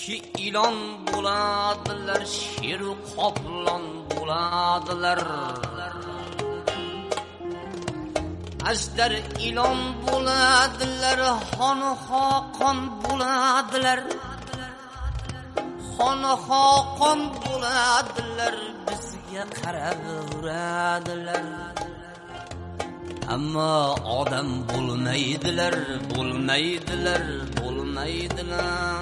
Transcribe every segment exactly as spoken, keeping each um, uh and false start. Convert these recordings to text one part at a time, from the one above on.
ki ilon bo'ladilar, sheru qoplon bo'ladilar. Ajdar ilon bo'ladilar, xon xoqon bo'ladilar. Xon xoqon bo'ladilar, bizga qarab uradilar. Ammo odam bo'lmaydilar, bo'lmaydilar, bo'lmaydilar.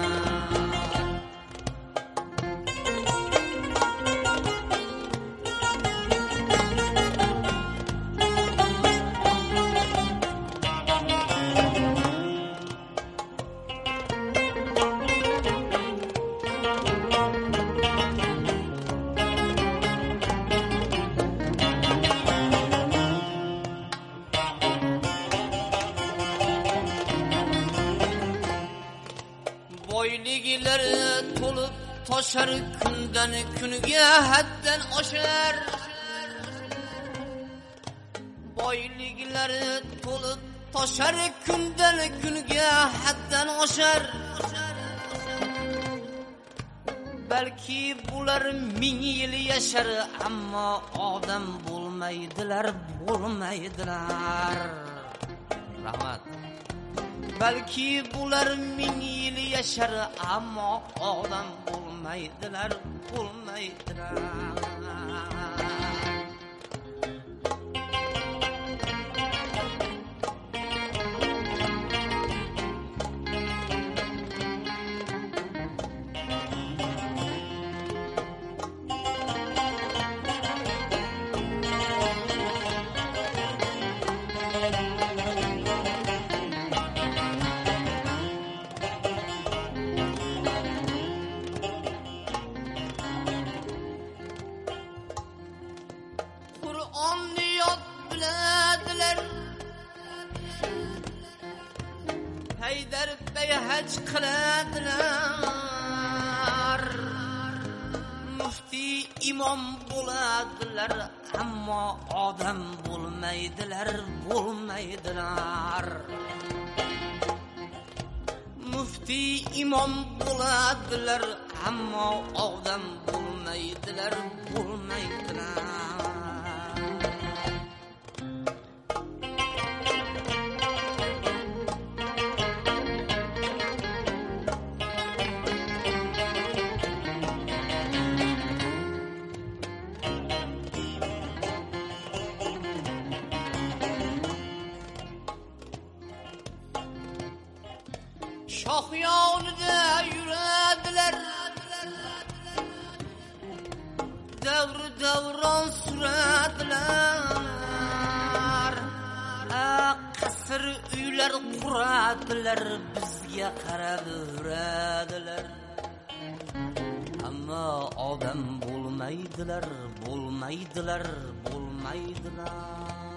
Boyligilar to'lib toshar, kundan kunga haddan oshar. Boyligilar to'lib toshar, kundan kunga haddan oshar. Balki bular ming yil yashar, ammo odam bo'lmaydilar, bo'lmaydilar. Rahmat. Balki bular ming yil yashar, ammo odam bo'lmaydilar, bo'lmaydilar. Qur'onni yod biladilar, Haydar bey haj qiladilar. Mufti imom bo'ladilar, ammo odam bo'lmaydilar, bo'lmaydilar. Mufti imom bo'ladilar, ammo odam bo'lmaydilar, bo'lmaydilar. Shoh yonida yuradilar, davr davron suradilar. Qasr uylar quradilar, bizga qarab uradilar. Ammo odam bo'lmaydilar, bo'lmaydilar, bo'lmaydilar.